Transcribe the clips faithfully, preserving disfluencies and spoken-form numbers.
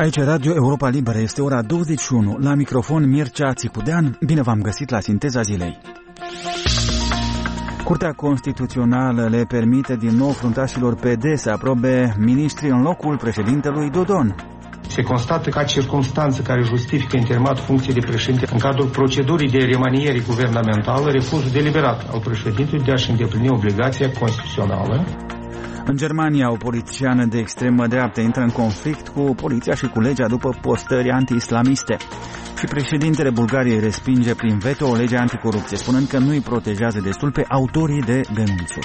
Aici Radio Europa Liberă, este ora douăzeci și unu. La microfon Mircea Țicudean. Bine v-am găsit la Sinteza Zilei. Curtea Constituțională le permite din nou fruntașilor P D să aprobe miniștri în locul președintelui Dodon. Se constată ca circumstanță care justifică interimatul funcției de președinte în cadrul procedurii de remaniere guvernamentală refuzul deliberat al președintelui de a-și îndeplini obligația constituțională. În Germania, o politiciană de extremă dreaptă intră în conflict cu poliția și cu legea după postări anti-islamiste. Și președintele Bulgariei respinge prin veto o lege anticorupție, spunând că nu îi protejează destul pe autorii de denunțuri.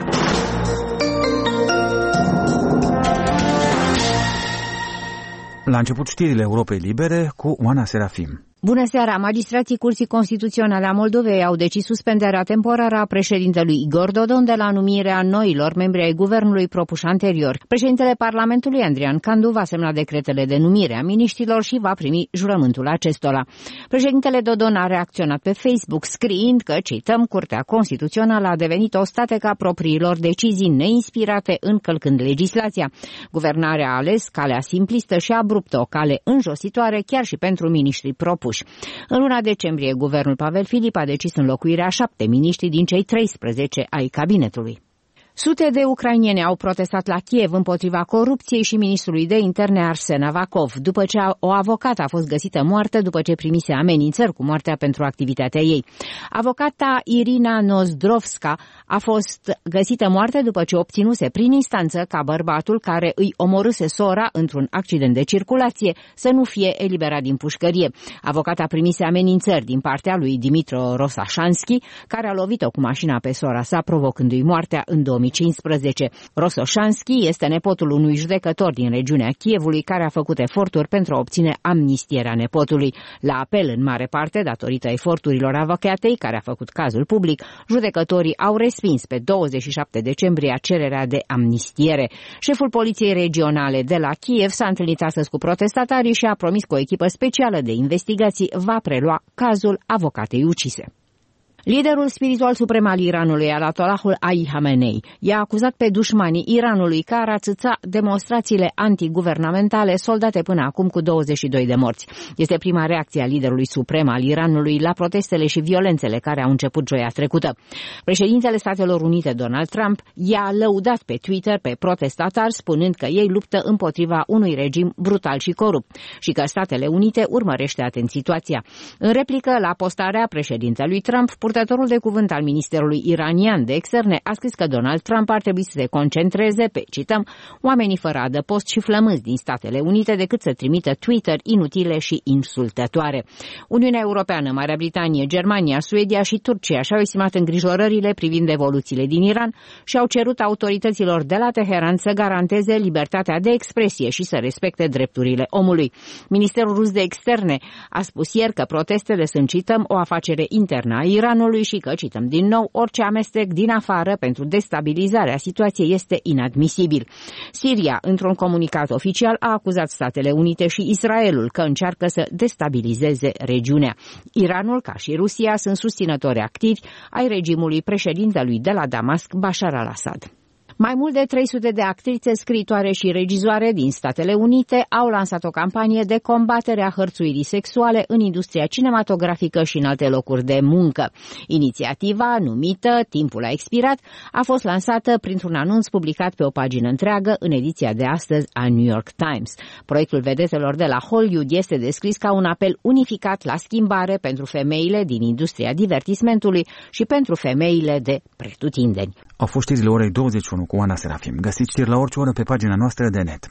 La început știrile Europei Libere cu Oana Serafim. Bună seara! Magistrații Curții Constituționale a Moldovei au decis suspendarea temporară a președintelui Igor Dodon de la numirea noilor membri ai guvernului propuși anterior. Președintele Parlamentului, Andrian Candu, va semna decretele de numire a miniștrilor și va primi jurământul acestora. Președintele Dodon a reacționat pe Facebook scriind că, cităm, Curtea Constituțională a devenit o statecă a propriilor decizii neinspirate încălcând legislația. Guvernarea a ales calea simplistă și abruptă, o cale înjositoare chiar și pentru miniștrii propuși. În luna decembrie, guvernul Pavel Filip a decis înlocuirea a șapte miniștri din cei treisprezece ai cabinetului. Sute de ucraineni au protestat la Kiev împotriva corupției și ministrului de interne Arsen Avakov, după ce o avocată a fost găsită moartă după ce primise amenințări cu moartea pentru activitatea ei. Avocata Irina Nozdrovska a fost găsită moartă după ce obținuse prin instanță ca bărbatul care îi omorâse sora într-un accident de circulație să nu fie eliberat din pușcărie. Avocata primise amenințări din partea lui Dimitro Rosașanski, care a lovit-o cu mașina pe sora sa, provocându-i moartea în două mii cincisprezece. Rosoșanski este nepotul unui judecător din regiunea Kievului care a făcut eforturi pentru a obține amnistierea nepotului. La apel, în mare parte, datorită eforturilor avocatei, care a făcut cazul public, judecătorii au respins pe douăzeci și șapte decembrie cererea de amnistiere. Șeful poliției regionale de la Kiev s-a întâlnit astăzi cu protestatarii și a promis că o echipă specială de investigații va prelua cazul avocatei ucise. Liderul spiritual suprem al Iranului, Ayatollahul Ali Khamenei, i-a acuzat pe dușmanii Iranului că ar atâța demonstrațiile antiguvernamentale soldate până acum cu douăzeci și doi de morți. Este prima reacție a liderului suprem al Iranului la protestele și violențele care au început joia trecută. Președintele Statelor Unite, Donald Trump, i-a lăudat pe Twitter pe protestatari, spunând că ei luptă împotriva unui regim brutal și corupt și că Statele Unite urmărește atent situația. În replică la postarea președintelui Trump, purtătorul de cuvânt al Ministerului Iranian de Externe a scris că Donald Trump ar trebui să se concentreze pe, cităm, oamenii fără adăpost și flămânzi din Statele Unite decât să trimită Twitter inutile și insultătoare. Uniunea Europeană, Marea Britanie, Germania, Suedia și Turcia și-au exprimat îngrijorările privind evoluțiile din Iran și au cerut autorităților de la Teheran să garanteze libertatea de expresie și să respecte drepturile omului. Ministerul rus de Externe a spus ieri că protestele sunt, cităm, o afacere internă a Iranului și că, cităm din nou, orice amestec din afară pentru destabilizarea situației este inadmisibil. Siria, într-un comunicat oficial, a acuzat Statele Unite și Israelul că încearcă să destabilizeze regiunea. Iranul, ca și Rusia, sunt susținători activi ai regimului președintelui de la Damasc, Bashar al-Assad. Mai mult de trei sute de actrițe, scriitoare și regizoare din Statele Unite au lansat o campanie de combatere a hărțuirii sexuale în industria cinematografică și în alte locuri de muncă. Inițiativa, numită Timpul a expirat, a fost lansată printr-un anunț publicat pe o pagină întreagă în ediția de astăzi a New York Times. Proiectul vedetelor de la Hollywood este descris ca un apel unificat la schimbare pentru femeile din industria divertismentului și pentru femeile de pretutindeni. Au fost știrile orei douăzeci și unu cu Oana Serafim. Găsiți știri la orice oră pe pagina noastră de net.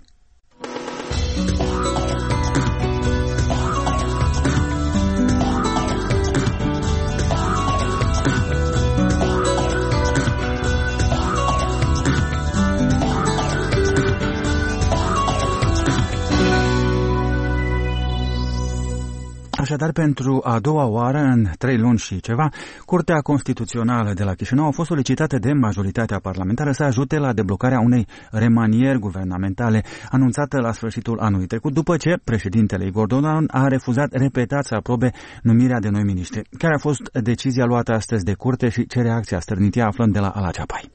Așadar, pentru a doua oară, în trei luni și ceva, Curtea Constituțională de la Chișinău a fost solicitată de majoritatea parlamentară să ajute la deblocarea unei remanieri guvernamentale anunțată la sfârșitul anului trecut, după ce președintele Igor Dodon a refuzat repetat să aprobe numirea de noi miniștri. Care a fost decizia luată astăzi de curte și ce reacție a stârnit ea, aflăm de la Ala Ceapai.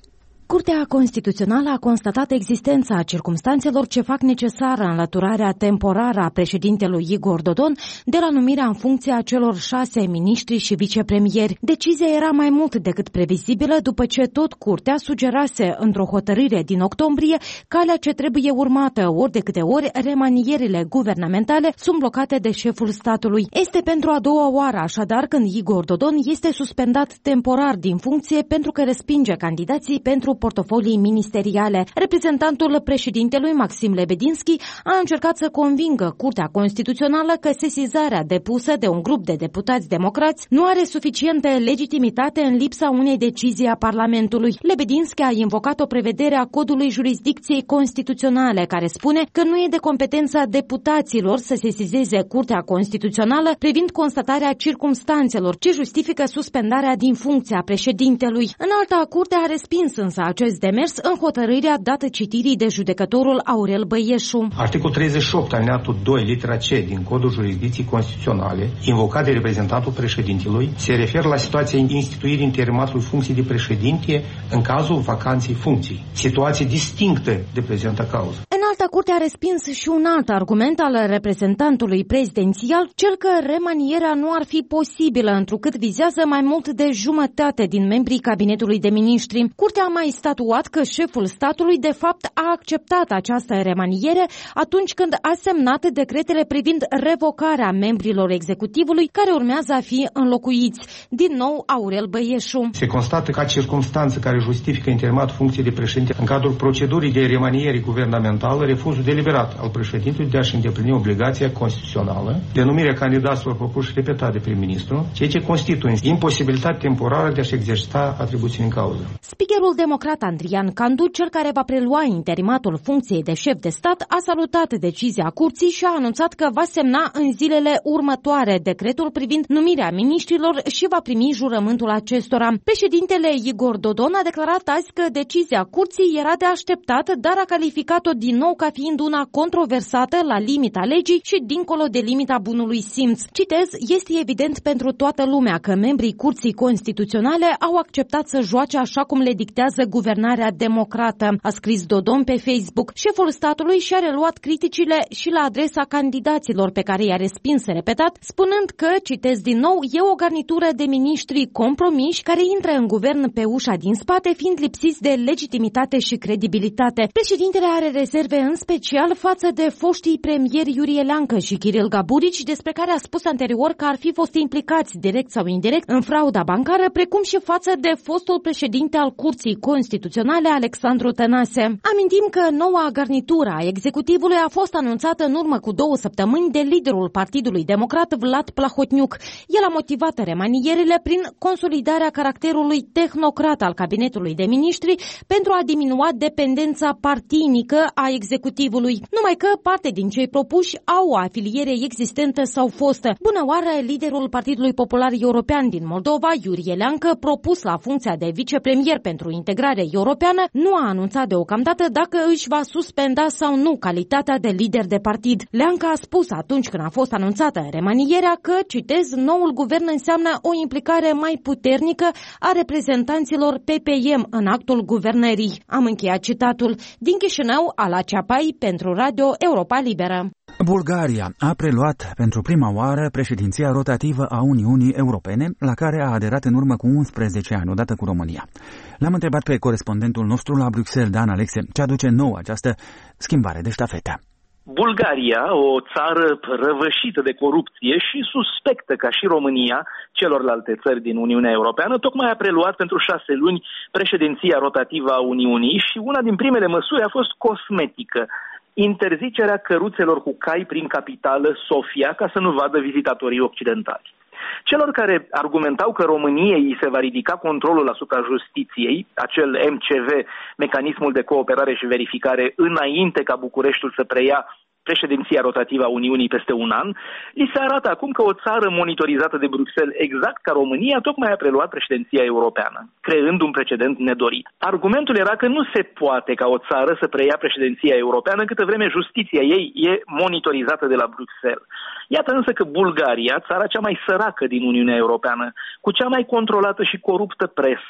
Curtea Constituțională a constatat existența circumstanțelor ce fac necesară înlăturarea temporară a președintelui Igor Dodon de la numirea în funcție a celor șase miniștri și vicepremieri. Decizia era mai mult decât previzibilă după ce tot Curtea sugerase într-o hotărâre din octombrie calea ce trebuie urmată ori de câte ori remanierile guvernamentale sunt blocate de șeful statului. Este pentru a doua oară așadar când Igor Dodon este suspendat temporar din funcție pentru că respinge candidații pentru portofolii ministeriale. Reprezentantul președintelui Maxim Lebedinski a încercat să convingă Curtea Constituțională că sesizarea depusă de un grup de deputați democrați nu are suficientă legitimitate în lipsa unei decizii a Parlamentului. Lebedinski a invocat o prevedere a codului jurisdicției constituționale care spune că nu e de competența deputaților să sesizeze Curtea Constituțională privind constatarea circumstanțelor ce justifică suspendarea din funcția președintelui. În alta curte a respins însă acest demers în hotărârea dată citirii de judecătorul Aurel Băieșu. Articolul treizeci și opt, alineatul doi, litera C din Codul Jurisdicției Constituționale, invocat de reprezentantul președintelui, se referă la situația instituirii interimatului funcției de președinte în cazul vacanței funcției. Situație distinctă de prezentă cauză. În alta curte a respins și un alt argument al reprezentantului prezidențial, cel că remanierea nu ar fi posibilă, întrucât vizează mai mult de jumătate din membrii cabinetului de miniștri. Curtea a mai statuat că șeful statului de fapt a acceptat această remaniere atunci când a semnat decretele privind revocarea membrilor executivului care urmează a fi înlocuiți. Din nou Aurel Băieșu. Se constată ca circumstanță care justifică interimatul funcției de președinte în cadrul procedurii de remaniere guvernamentală refuzul deliberat al președintelui de a-și îndeplini obligația constituțională de numirea candidaților propuși repetat de prim-ministru, ceea ce constituie imposibilitate temporară de a-și exercita atribuții în cauză. Speakerul democrat Andrian Candu, cel care va prelua interimatul funcției de șef de stat, a salutat decizia curții și a anunțat că va semna în zilele următoare decretul privind numirea miniștrilor și va primi jurământul acestora. Președintele Igor Dodon a declarat azi că decizia curții era de așteptat, dar a calificat-o din nou ca fiind una controversată la limita legii și dincolo de limita bunului simț. Citez, este evident pentru toată lumea că membrii Curții Constituționale au acceptat să joace așa cum le dictează guvernarea democrată, a scris Dodon pe Facebook. Șeful statului și-a reluat criticile și la adresa candidaților pe care i-a respins repetat, spunând că, citez din nou, e o garnitură de miniștri compromiși care intră în guvern pe ușa din spate, fiind lipsiți de legitimitate și credibilitate. Președintele are rezerve în special față de foștii premieri Iurie Leancă și Kiril Gaburici, despre care a spus anterior că ar fi fost implicați direct sau indirect în frauda bancară, precum și față de fostul președinte al Curții Constituționale, Alexandru Tănase. Amintim că noua garnitură a executivului a fost anunțată în urmă cu două săptămâni de liderul Partidului Democrat, Vlad Plahotniuc. El a motivat remanierele prin consolidarea caracterului tehnocrat al cabinetului de miniștri pentru a diminua dependența partinică a executivului. Numai că parte din cei propuși au o afiliere existentă sau fostă. Bună oară, liderul Partidului Popular European din Moldova, Iurie Leancă, propus la funcția de vicepremier pentru integrare europeană, nu a anunțat deocamdată dacă își va suspenda sau nu calitatea de lider de partid. Leancă a spus atunci când a fost anunțată remanierea că, citez, noul guvern înseamnă o implicare mai puternică a reprezentanților P P M în actul guvernării. Am încheiat citatul. Din Chișinău, Ala Ceapai, pentru Radio Europa Liberă. Bulgaria a preluat pentru prima oară președinția rotativă a Uniunii Europene, la care a aderat în urmă cu unsprezece ani, odată cu România. L-am întrebat pe corespondentul nostru la Bruxelles, Dan Alexe, ce aduce nou această schimbare de ștafetă. Bulgaria, o țară răvășită de corupție și suspectă ca și România celorlalte țări din Uniunea Europeană, tocmai a preluat pentru șase luni președinția rotativă a Uniunii și una din primele măsuri a fost cosmetică. Interzicerea căruțelor cu cai prin capitală, Sofia, ca să nu vadă vizitatorii occidentali. Celor care argumentau că României se va ridica controlul asupra justiției, acel M C V, mecanismul de cooperare și verificare, înainte ca Bucureștiul să preia președinția rotativă a Uniunii peste un an, li se arată acum că o țară monitorizată de Bruxelles exact ca România tocmai a preluat președinția europeană, creând un precedent nedorit. Argumentul era că nu se poate ca o țară să preia președinția europeană câtă vreme justiția ei e monitorizată de la Bruxelles. Iată însă că Bulgaria, țara cea mai săracă din Uniunea Europeană, cu cea mai controlată și coruptă presă,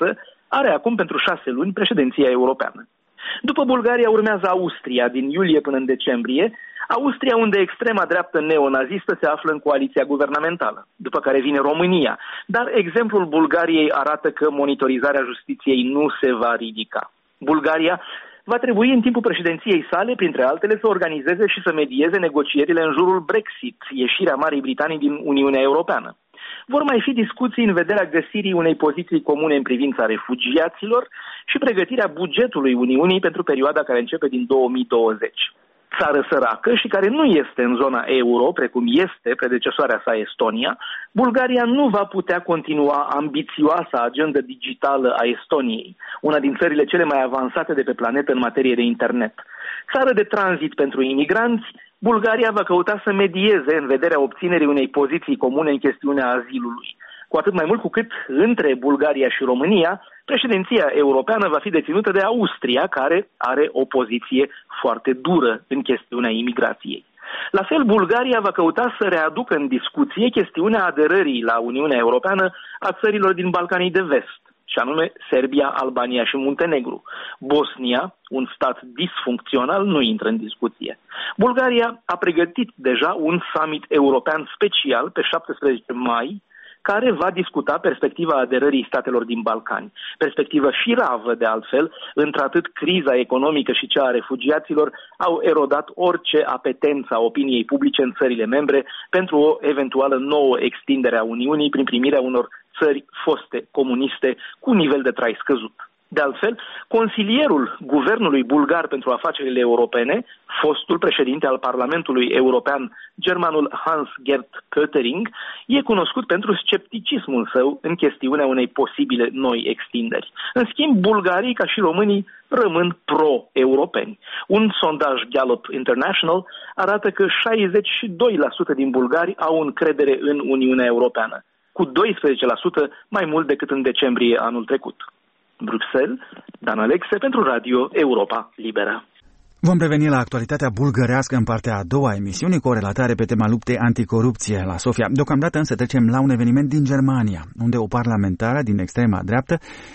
are acum pentru șase luni președinția europeană. După Bulgaria urmează Austria din iulie până în decembrie, Austria unde extrema dreaptă neonazistă se află în coaliția guvernamentală, după care vine România. Dar exemplul Bulgariei arată că monitorizarea justiției nu se va ridica. Bulgaria va trebui în timpul președinției sale, printre altele, să organizeze și să medieze negocierile în jurul Brexit, ieșirea Marii Britanii din Uniunea Europeană. Vor mai fi discuții în vederea găsirii unei poziții comune în privința refugiaților și pregătirea bugetului Uniunii pentru perioada care începe din două mii douăzeci. Țară săracă și care nu este în zona euro, precum este predecesoarea sa Estonia, Bulgaria nu va putea continua ambițioasa agendă digitală a Estoniei, una din țările cele mai avansate de pe planetă în materie de internet. Țară de tranzit pentru imigranți, Bulgaria va căuta să medieze în vederea obținerii unei poziții comune în chestiunea azilului. Cu atât mai mult cu cât între Bulgaria și România, președinția europeană va fi deținută de Austria, care are o poziție foarte dură în chestiunea imigrației. La fel, Bulgaria va căuta să readucă în discuție chestiunea aderării la Uniunea Europeană a țărilor din Balcanii de Vest, și anume Serbia, Albania și Muntenegru. Bosnia, un stat disfuncțional, nu intră în discuție. Bulgaria a pregătit deja un summit european special pe șaptesprezece mai, care va discuta perspectiva aderării statelor din Balcani. Perspectivă firavă, de altfel, într-atât criza economică și cea a refugiaților au erodat orice apetență a opiniei publice în țările membre pentru o eventuală nouă extindere a Uniunii prin primirea unor țări foste comuniste cu nivel de trai scăzut. De altfel, consilierul guvernului bulgar pentru afacerile europene, fostul președinte al Parlamentului European, germanul Hans-Gert Pöttering, e cunoscut pentru scepticismul său în chestiunea unei posibile noi extinderi. În schimb, bulgarii, ca și românii, rămân pro-europeni. Un sondaj Gallup International arată că șaizeci și doi la sută din bulgari au încredere în Uniunea Europeană, cu doisprezece la sută mai mult decât în decembrie anul trecut. Bruxelles, Dan Alexe pentru Radio Europa Liberă. Vom reveni la actualitatea bulgărească în partea a doua a emisiunii cu o relatare pe tema luptei anticorupție la Sofia. Deocamdată însă trecem la un eveniment din Germania, unde o parlamentară din extrema dreaptă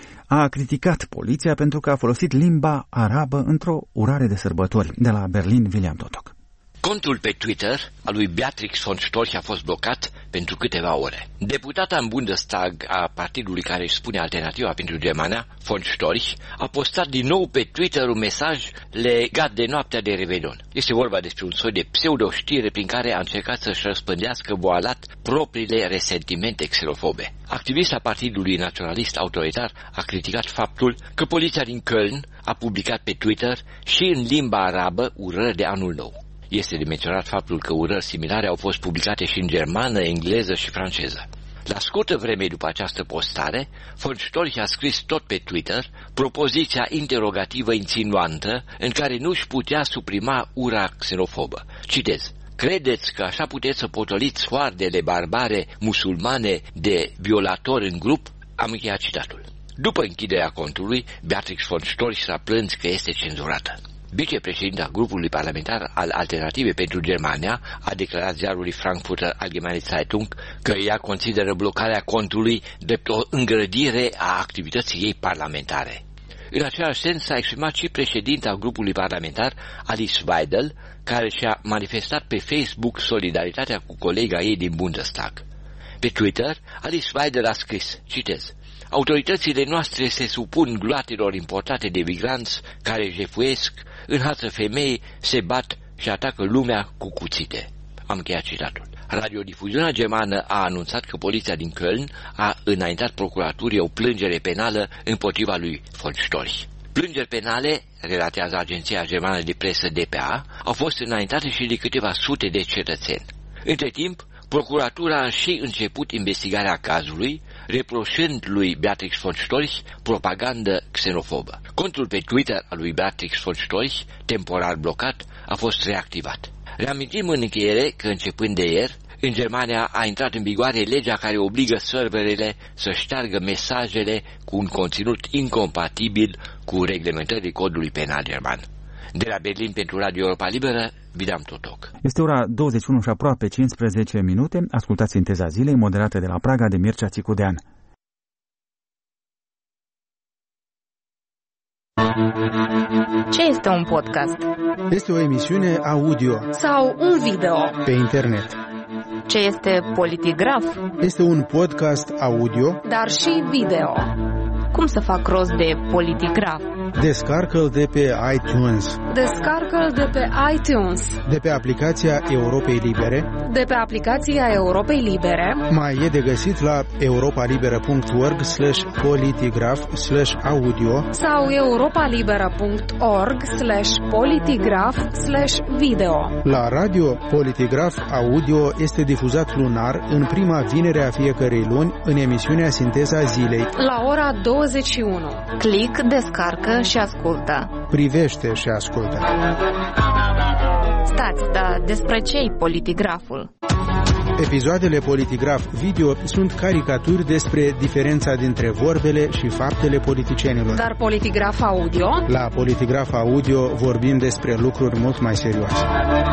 a criticat poliția pentru că a folosit limba arabă într-o urare de sărbători. De la Berlin, William Totok. Contul pe Twitter al lui Beatrix von Storch a fost blocat pentru câteva ore. Deputata în Bundestag a partidului care își spune Alternativa pentru Germania, von Storch, a postat din nou pe Twitter un mesaj legat de noaptea de Revelion. Este vorba despre un soi de pseudo-știre prin care a încercat să-și răspândească voalat propriile resentimente xenofobe. Activista Partidului Naționalist Autoritar a criticat faptul că poliția din Köln a publicat pe Twitter și în limba arabă urări de anul nou. Este de menționat faptul că urări similare au fost publicate și în germană, engleză și franceză. La scurtă vreme după această postare, von Storch a scris tot pe Twitter propoziția interogativă insinuantă în care nu își putea suprima ura xenofobă. Citez: credeți că așa puteți să potoliți hoardele barbare musulmane de violatori în grup? Am încheiat citatul. După închiderea contului, Beatrix von Storch s-a plâns că este cenzurată. Vicepreședinta grupului parlamentar al Alternative pentru Germania a declarat ziarului Frankfurter Allgemeine Zeitung că ea consideră blocarea contului drept o îngrădire a activității ei parlamentare. În același sens s-a exprimat și președinta grupului parlamentar Alice Weidel, care și-a manifestat pe Facebook solidaritatea cu colega ei din Bundestag. Pe Twitter, Alice Weidel a scris, citez: autoritățile noastre se supun gloatelor importate de migranți care jefuiesc, înhață femei, se bat și atacă lumea cu cuțite. Am încheiat citatul. Radiodifuziunea germană a anunțat că poliția din Köln a înaintat procuraturii o plângere penală împotriva lui von Storch. Plângeri penale, relatează agenția germană de presă D P A, au fost înaintate și de câteva sute de cetățeni. Între timp, procuratura a și început investigarea cazului, reproșând lui Beatrix von Storch propagandă xenofobă. Contul pe Twitter al lui Beatrix von Storch, temporar blocat, a fost reactivat. Reamintim în încheiere că începând de ieri, în Germania a intrat în vigoare legea care obligă serverele să șteargă mesajele cu un conținut incompatibil cu reglementările codului penal german. De la Berlin pentru Radio Europa Liberă, William Totok. Este ora douăzeci și unu și aproape cincisprezece minute. Ascultați Sinteza Zilei, moderată de la Praga de Mircea Țicudean. Ce este un podcast? Este o emisiune audio sau un video pe internet. Ce este Politigraf? Este un podcast audio, dar și video. Cum să fac rost de Politigraf? Descarcă-l de pe iTunes. Descarcă-l de pe iTunes. De pe aplicația Europei Libere. De pe aplicația Europei Libere. Mai e de găsit la europalibera punct org slash politigraf slash audio sau europalibera punct org slash politigraf slash video. La radio, Politigraf Audio este difuzat lunar în prima vinere a fiecărei luni în emisiunea Sinteza Zilei la ora douăzeci și unu. Click, descarcă și ascultă. Privește și ascultă. Stați, dar despre ce-i Politigraful? Episoadele Politigraf Video sunt caricaturi despre diferența dintre vorbele și faptele politicienilor. Dar Politigraf Audio? La Politigraf Audio vorbim despre lucruri mult mai serioase.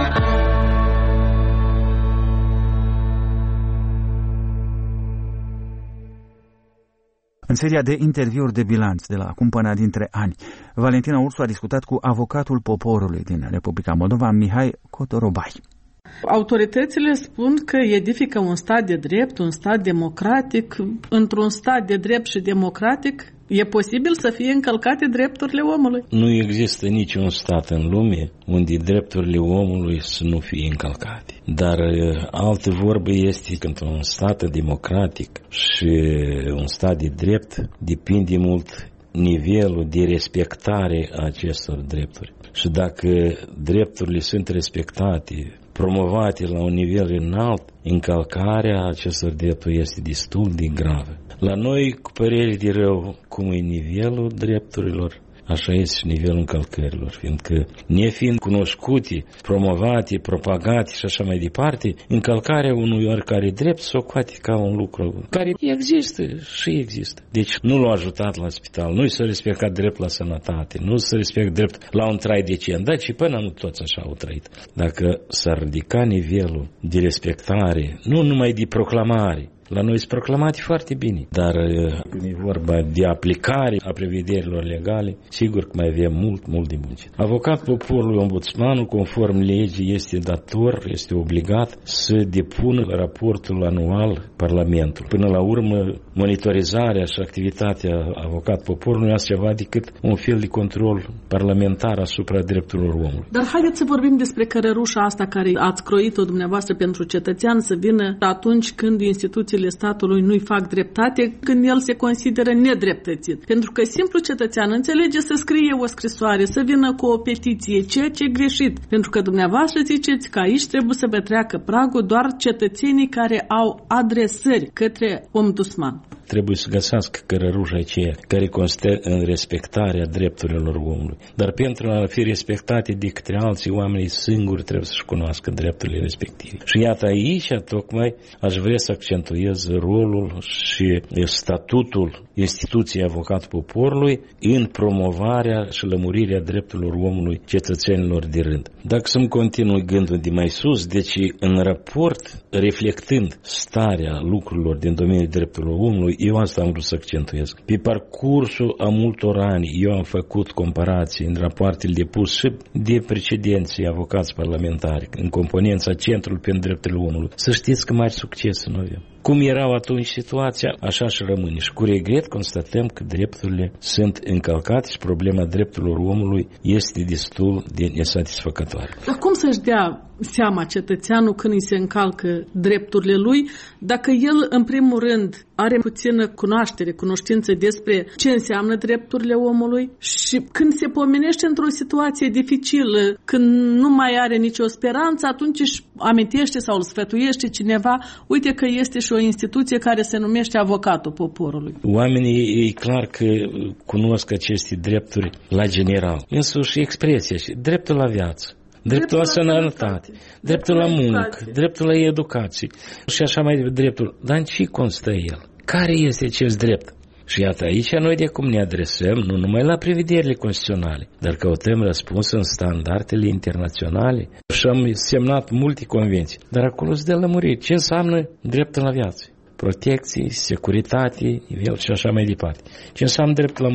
În seria de interviuri de bilanț de la Cumpăna dintre ani, Valentina Ursu a discutat cu avocatul poporului din Republica Moldova, Mihai Cotorobai. Autoritățile spun că edifică un stat de drept, un stat democratic. Într-un stat de drept și democratic e posibil să fie încălcate drepturile omului. Nu există niciun stat în lume unde drepturile omului să nu fie încălcate. Dar altă vorbă este că într-un stat democratic și un stat de drept depinde mult nivelul de respectare a acestor drepturi. Și dacă drepturile sunt respectate, promovate la un nivel înalt, încălcarea acestor drepturi este destul de gravă. La noi, cu părere de rău, cum e nivelul drepturilor, așa este și nivelul încălcărilor, fiindcă nefiind cunoscute, promovate, propagate și așa mai departe, încălcarea unui oricare drept s-o coate ca un lucru care există și există. Deci nu l-a ajutat la spital, nu s-a respectat drept la sănătate, nu s-a respectat drept la un trai decent, dar și până nu toți așa au trăit. Dacă s-ar ridica nivelul de respectare, nu numai de proclamare, la noi sunt proclamate foarte bine, dar când e vorba de aplicare a prevederilor legale, sigur că mai avem mult, mult de muncă. Avocat poporului, ombudsmanul, conform legii, este dator, este obligat să depună raportul anual Parlamentului. Până la urmă, monitorizarea și activitatea avocat poporului nu este ceva decât un fel de control parlamentar asupra drepturilor omului. Dar haideți să vorbim despre cărărușa asta care ați croit-o dumneavoastră pentru cetățean să vină atunci când instituțiile statului nu-i fac dreptate, când el se consideră nedreptățit. Pentru că simplu cetățean înțelege să scrie o scrisoare, să vină cu o petiție, ceea ce e greșit. Pentru că dumneavoastră ziceți că aici trebuie să betreacă pragul doar cetățenii care au adresări către ombudsman. Trebuie să găsească cărărușa aceea care constă în respectarea drepturilor omului. Dar pentru a fi respectate de către alții, oamenii singuri trebuie să-și cunoască drepturile respective. Și iată aici, tocmai, aș vrea să accentuez rolul și statutul instituției avocat poporului în promovarea și lămurirea drepturilor omului cetățenilor de rând. Dacă să-mi continui gândul de mai sus, deci în raport, reflectând starea lucrurilor din domeniul drepturilor omului, eu asta am vrut să accentuez. Pe parcursul a multor ani, eu am făcut comparații în rapoartele depuse și de precedenții avocați parlamentari, în componența Centrului pentru Drepturile Omului. Să știți că mari succes nu avem. Cum erau atunci situația, așa și rămâne. Și cu regret constatăm că drepturile sunt încălcate și problema drepturilor omului este destul de nesatisfăcătoare. Dar cum să-și dea seama cetățeanul când îi se încalcă drepturile lui, dacă el, în primul rând, are puțină cunoaștere, cunoștință despre ce înseamnă drepturile omului și când se pomenește într-o situație dificilă, când nu mai are nicio speranță, atunci își amintește sau îl sfătuiește cineva, uite că este și o instituție care se numește avocatul poporului. Oamenii, e clar că cunosc aceste drepturi la general. Însuși expresia și dreptul la viață. Dreptul la sănătate, dreptul la muncă, dreptul la educație și așa mai departe, dreptul. Dar în ce constă el? Care este acest drept? Și iată aici noi de cum ne adresăm nu numai la prevederile constituționale, dar căutăm răspuns în standardele internaționale și am semnat multe convenții. Dar acolo se dă lămuriri. Ce înseamnă dreptul la viață? Protecție, securitate, nivel și așa mai departe. Ce înseamnă dreptul la muncă?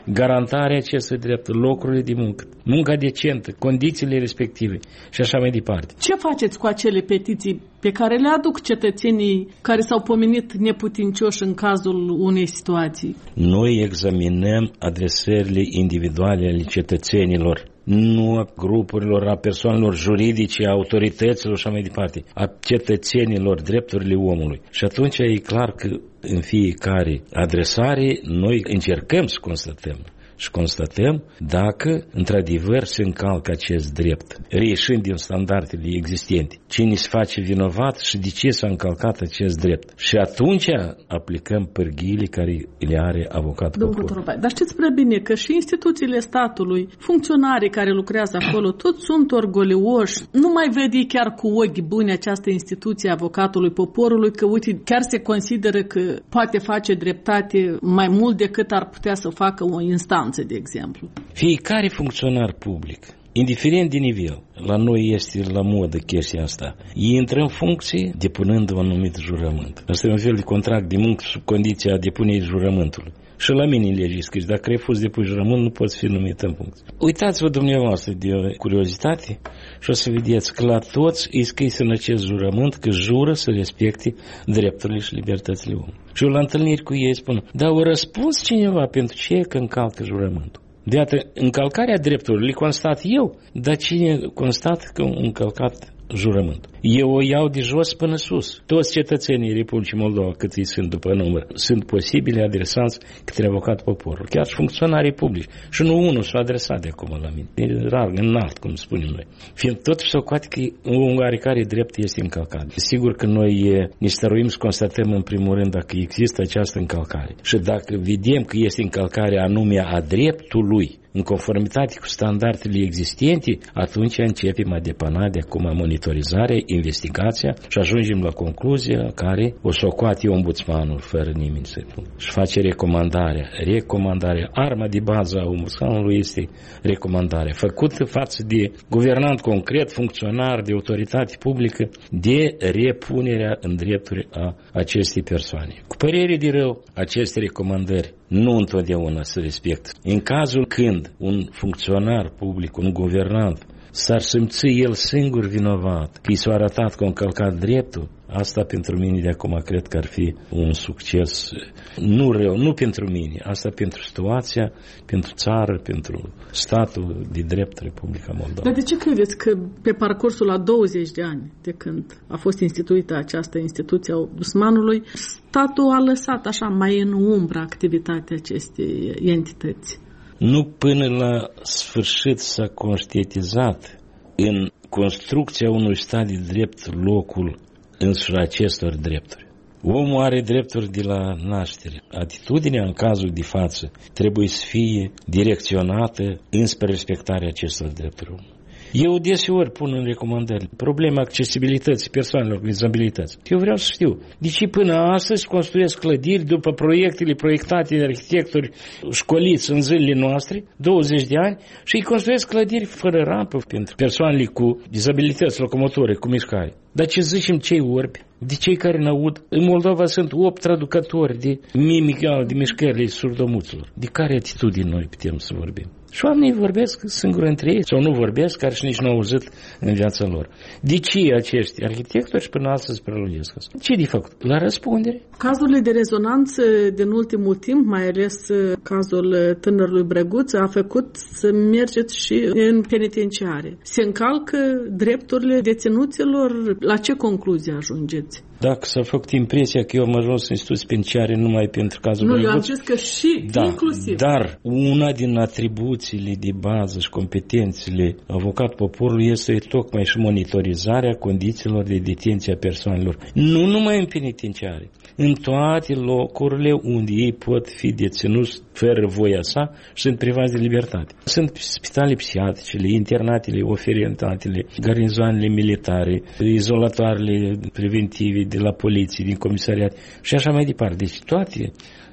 garantarea acestui drept, locurile de muncă, munca decentă, condițiile respective și așa mai departe. Ce faceți cu acele petiții pe care le aduc cetățenii care s-au pomenit neputincioși în cazul unei situații? Noi examinăm adresările individuale ale cetățenilor, nu a grupurilor, a persoanelor juridice, a autorităților și așa mai departe, a cetățenilor, drepturile omului. Și atunci e clar că în fiecare adresare noi încercăm să constatăm și constatăm dacă într-adevăr se încalcă acest drept, reieșind din standardele existente. Cine se face vinovat și de ce s-a încălcat acest drept. Și atunci aplicăm pârghiile care le are avocatul poporului. Dar știți prea bine că și instituțiile statului, funcționarii care lucrează acolo, toți sunt orgolioși. Nu mai vede chiar cu ochi buni această instituție avocatului poporului, că uite, chiar se consideră că poate face dreptate mai mult decât ar putea să facă o instanță, de exemplu. Fiecare funcționar public, indiferent de nivel, la noi este la modă chestia asta, intră în funcție depunând un anumit jurământ. Asta e un fel de contract de muncă sub condiția depunerii jurământului. Și la mine în lege scris, dacă refuzi depui jurământ, nu poți fi numit în funcție. Uitați-vă dumneavoastră de curiozitate și o să vedeți că la toți îi scris în acest jurământ că jură să respecte drepturile și libertățile omului. Și eu la întâlniri cu ei spun, dar o răspuns cineva pentru ce că încalcă jurământul? De iată, încălcarea drepturilor le constat eu, dar cine constat că un încălcat jurământ? Eu o iau de jos până sus. Toți cetățenii Republicii Moldova, cât îi sunt după număr, sunt posibili adresați către avocat poporul. Chiar și funcționarii publici. Și nu unul s-a adresat de acum la mine. E rar, înalt, cum spunem noi. Fiind totuși s-o coate că un oarecare drept este încălcat. Sigur că noi ne stăruim să constatăm în primul rând dacă există această încălcare. Și dacă vedem că este încălcarea anume a dreptului, în conformitate cu standardele existente, atunci începem a depana de acum monitorizarea, investigația și ajungem la concluzia care o socoate ombudsmanul fără nimeni să spun. Și face recomandarea. Recomandarea. Arma de bază a ombudsmanului este recomandarea. Făcută față de guvernant concret, funcționar, de autoritate publică, de repunerea în drepturi a acestei persoane. Cu părere de rău, aceste recomandări nu întotdeauna se respectă. În cazul când un funcționar public, un guvernant, s-ar simți el singur vinovat, că i s-a arătat că a încălcat dreptul, asta pentru mine de acum cred că ar fi un succes nu rău, nu pentru mine, asta pentru situația, pentru țară, pentru statul de drept Republica Moldova. Dar de ce credeți că pe parcursul la douăzeci de ani de când a fost instituită această instituție a ombudsmanului, statul a lăsat așa mai în umbră activitatea acestei entități? Nu până la sfârșit s-a conștientizat în construcția unui stat de drept locul însuși acestor drepturi. Omul are drepturi de la naștere. Atitudinea în cazul de față trebuie să fie direcționată înspre respectarea acestor drepturi. Eu deseori pun în recomandări problema accesibilității persoanelor cu dizabilități. Eu vreau să știu de ce până astăzi construiesc clădiri după proiectele proiectate de arhitectori școliți în zilele noastre, douăzeci de ani, și îi construiesc clădiri fără rampă pentru persoanele cu dizabilități locomotoare, cu mișcare. Dar ce zicem cei orbi, de cei care n-aud? În Moldova sunt opt traducători de mimică, de mișcările surdomuților. De care atitudini noi putem să vorbim? Și oamenii vorbesc singur între ei sau nu vorbesc, care și nici nu au auzit în viața lor. De ce acești arhitectori și până astăzi prelungesc asta? Ce de făcut? La răspundere. Cazurile de rezonanță din ultimul timp, mai ales cazul tânărului Brăguț, a făcut să mergeți și în penitenciare. Se încalcă drepturile deținuților? La ce concluzie ajungeți? Dacă s-a făcut impresia că eu am ajuns în instituții penitenciare numai pentru cazul Nu, Brăguț, eu am zis că și da, inclusiv. Dar una din atribuțiile de bază și competențele avocat poporului este tocmai și monitorizarea condițiilor de detenție a persoanelor. Nu numai în penitenciare, în toate locurile unde ei pot fi deținuți fără voia sa și sunt privați de libertate. Sunt spitale psihiatricele, internatele, oferentatele, garnizoanele militare, izolatoarele preventive de la poliție, din comisariat și așa mai departe. Deci toate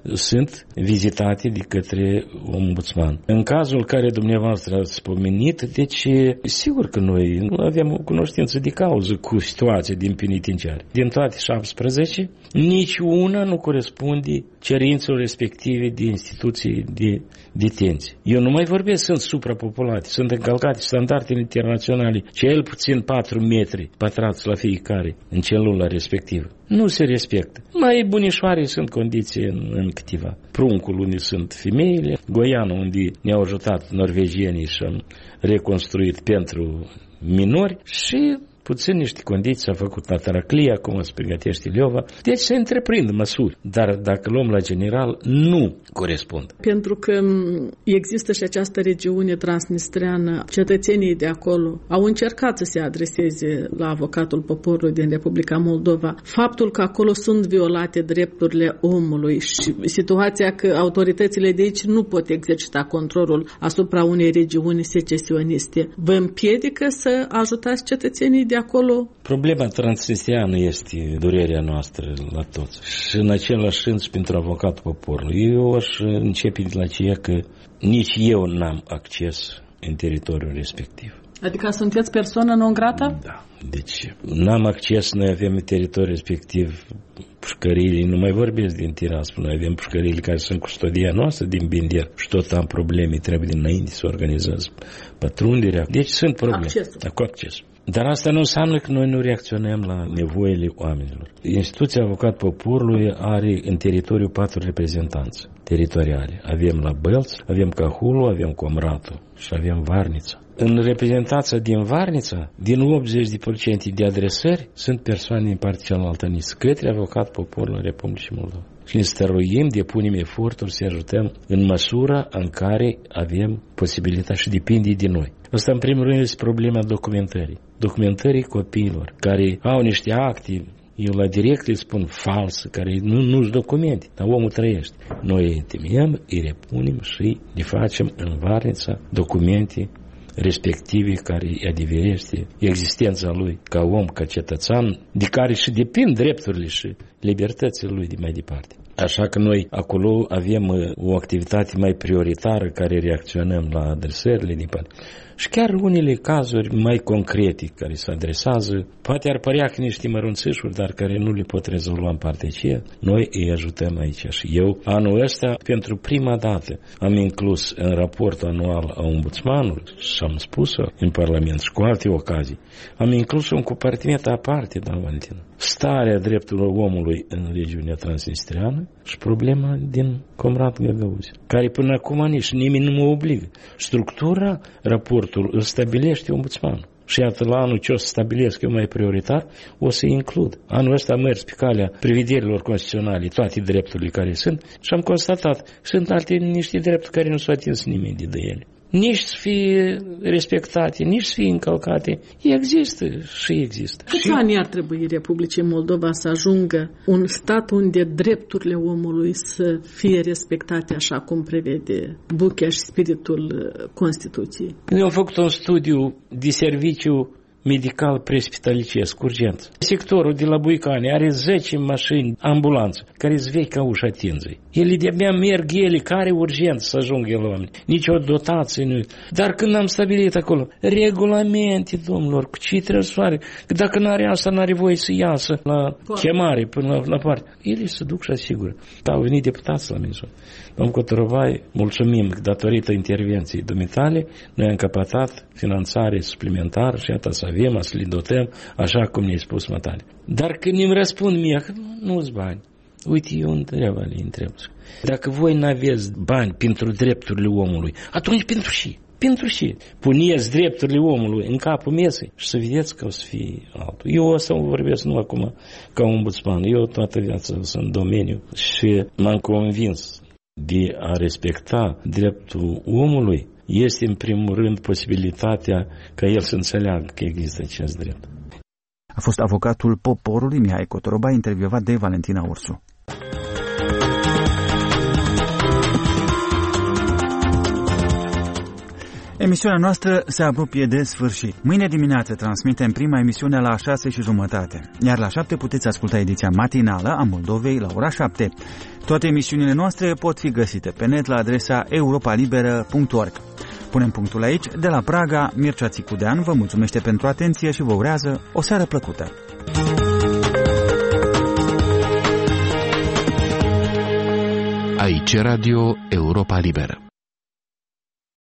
sunt vizitate de către ombudsman. În cazul care dumneavoastră ați pomenit, deci sigur că noi nu avem o cunoștință de cauză cu situația din penitenciar. Din toate șaptesprezece, nici una nu corespunde cerințelor respective de instituții de detenție. Eu nu mai vorbesc, sunt suprapopulate, sunt încălcate standardele internaționale, cel puțin patru metri pătrați la fiecare în celula respectivă. Nu se respectă. Mai bunișoare sunt condiții în, în câteva. Pruncul unde sunt femeile, Goiană unde ne-au ajutat norvegienii și am reconstruit pentru minori și puțin niște condiții s-a făcut la Taraclia, acum se pregătește Leova. Deci se întreprind măsuri, dar dacă luăm la general, nu corespund. Pentru că există și această regiune transnistreană, cetățenii de acolo au încercat să se adreseze la avocatul poporului din Republica Moldova. Faptul că acolo sunt violate drepturile omului și situația că autoritățile de aici nu pot exercita controlul asupra unei regiuni secesioniste, vă împiedică să ajutați cetățenii de acolo? Problema transnistreană este durerea noastră la toți. Și în același sens pentru avocatul poporului. Eu aș începe de la ceea că nici eu n-am acces în teritoriul respectiv. Adică sunteți persoană non grata? Da. Deci n-am acces, noi avem în teritoriul respectiv pușcăriile, nu mai vorbesc din Tiraspol, noi avem pușcăriile care sunt custodia noastră din Binder și tot am probleme, trebuie dinainte să organizez pătrunderea. Deci sunt probleme. Accesul. Cu acces. Dar asta nu înseamnă că noi nu reacționăm la nevoile oamenilor. Instituția Avocat Poporului are în teritoriu patru reprezentanți teritoriale. Avem la Bălț, avem Cahulu, avem Comratu și avem Varnița. În reprezentația din Varnița, din optzeci la sută de adresări, sunt persoane din partea cealaltă către Avocat Poporului Republicii Moldova. Și ne stăruim, depunem eforturi să ajutăm în măsura în care avem posibilitatea și depinde de noi. Asta în primul rând este problema documentării. Documentării copiilor care au niște acte, eu la direct le spun false, care nu nu-s documente, dar omul trăiește. Noi îi întemiem, îi repunem și le facem în Varnița documente respective care îi adeverește existența lui ca om, ca cetățean, de care și depind drepturile și libertățile lui de mai departe. Așa că noi acolo avem o activitate mai prioritară care reacționăm la adresările din parte. Și chiar unele cazuri mai concrete care se adresează, poate ar părea că niște mărunțișuri, dar care nu le pot rezolva în partea aceea, noi îi ajutăm aici. Și eu, anul ăsta, pentru prima dată, am inclus în raportul anual a ombudsmanului, și am spus-o în Parlament și cu alte ocazii, am inclus un compartiment aparte, da, Valentina. Starea drepturilor omului în regiunea transnistreană și problema din Comrat Găgăuzi, care până acum nici nimeni nu mă obligă. Structura raportului îl stabilește ombudsmanul. Și iată, la anul ce o să stabilesc eu mai prioritar, o să includ. Anul ăsta am mers pe calea prevederilor constituționale, toate drepturile care sunt, și am constatat, sunt alte niște drepturi care nu s-au atins nimeni de ele. Nici să fie respectate, nici să fie încălcate. Există și există. Câți ani ar trebui Republicii Moldova să ajungă un stat unde drepturile omului să fie respectate așa cum prevede buchea și spiritul Constituției? Noi am făcut un studiu de serviciu medical prespitalicesc, urgent. Sectorul de la Buicani are zece mașini, ambulanță, care îți vechi ca ușa tinzei. Ele de-abia merg ele, care urgent să ajungă la oameni. Nici o dotație nu. Dar când am stabilit acolo, regulamente, domnilor, cu ce trebuie să facă, că dacă n-are asta, n-are voie să iasă la chemare până la, la parte. Ele se duc și asigură. Au venit deputați la mine. Domnul Cotorovai, mulțumim că datorită intervenției dumitale, noi am căpătat finanțare suplimentară și iată să avem, să le dotăm, așa cum ne-ai spus matale. Dar când îmi răspund mie că nu-s bani, uite, eu întreabă, le întreb. Dacă voi n-aveți bani pentru drepturile omului, atunci pentru și? Pentru și? Puneți drepturile omului în capul mesei și să vedeți că o să fie altul. Eu o să vorbesc nu acum ca ombudsman, eu toată viața sunt în domeniu și m-am convins de a respecta dreptul omului este în primul rând posibilitatea ca el să înțeleagă că există acest drept. A fost avocatul poporului Mihai Cotoroba, intervievat de Valentina Ursu. Emisiunea noastră se apropie de sfârșit. Mâine dimineață transmitem prima emisiune la șase și jumătate, iar la șapte puteți asculta ediția matinală a Moldovei la ora șapte. Toate emisiunile noastre pot fi găsite pe net la adresa europa liberă punct org. Punem punctul aici. De la Praga, Mircea Țicudean vă mulțumește pentru atenție și vă urează o seară plăcută. Aici Radio Europa Liberă.